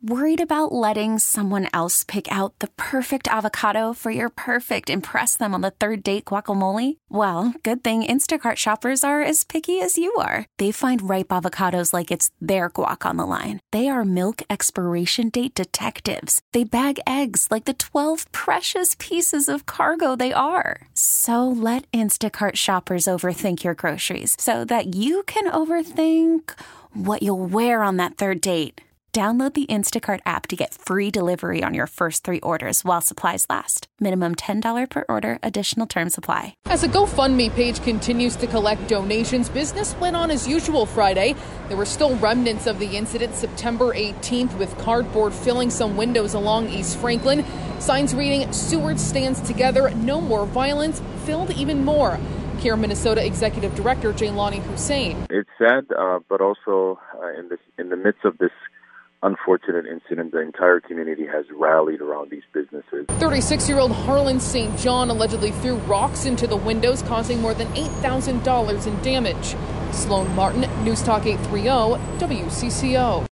Worried about letting someone else pick out the perfect avocado for your perfect impress them on the third date guacamole? Well, good thing Instacart shoppers are as picky as you are. They find ripe avocados like it's their guac on the line. They are milk expiration date detectives. They bag eggs like the 12 precious pieces of cargo they are. So let Instacart shoppers overthink your groceries so that you can overthink what you'll wear on that third date. Download the Instacart app to get free delivery on your first 3 orders while supplies last. Minimum $10 per order. Additional terms apply. As a GoFundMe page continues to collect donations, business went on as usual Friday. There were still remnants of the incident September 18th with cardboard filling some windows along East Franklin. Signs reading, "Seward stands together, no more violence," filled even more. Care Minnesota Executive Director Jaylani Hussein. It's sad, but also in the midst of this unfortunate incident, the entire community has rallied around these businesses. 36-year-old Harlan St. John allegedly threw rocks into the windows, causing more than $8,000 in damage. Sloan Martin, News Talk 830, WCCO.